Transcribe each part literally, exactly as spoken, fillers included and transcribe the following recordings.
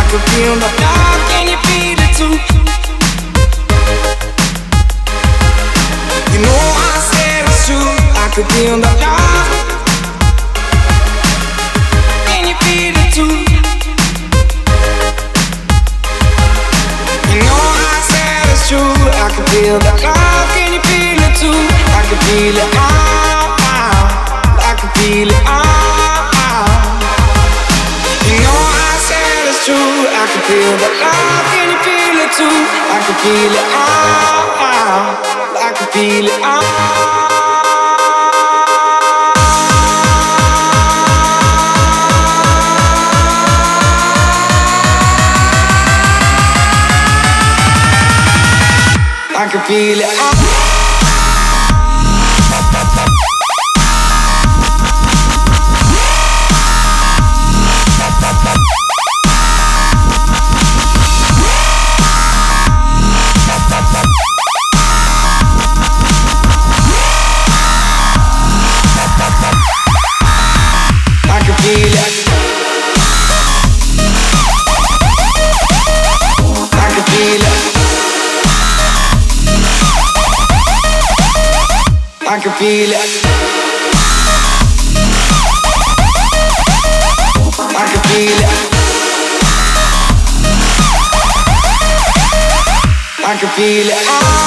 can feel the love, can you feel it too? You know I said it's true, I can feel the love. Can you feel it too? You know I said it's true, I can feel the love. Can you feel it too? I can feel it, ah, ah. I can feel it, ah, ah. You know I said it's true, I can feel the love. Can you feel it too? I can feel it, ah, ah. I can feel it, ah. I can feel it. I can feel it. I can feel it. I can feel it. I can feel it. I can feel it.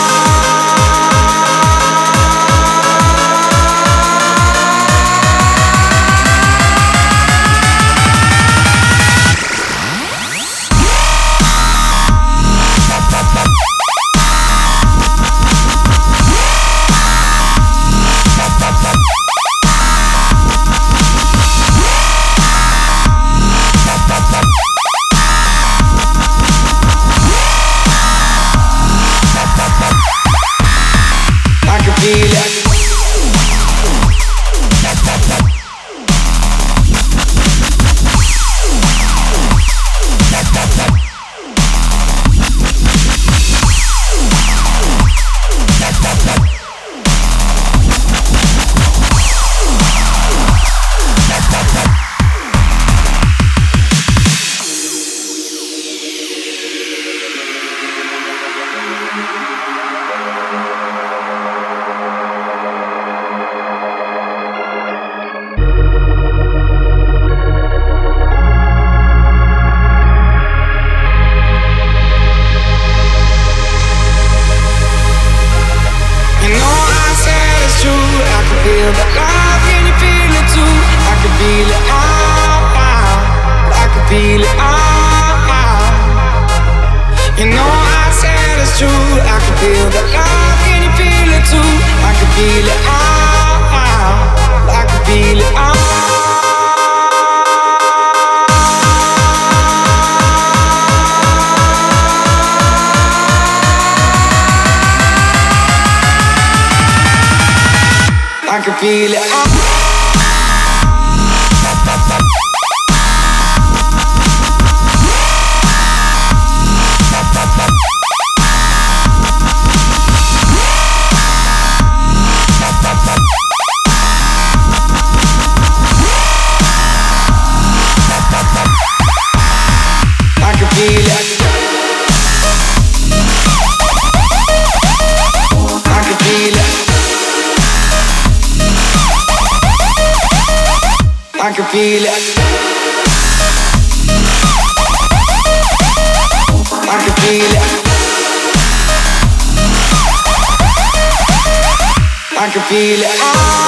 I can feel it. I can feel it. I can feel it. I can feel it.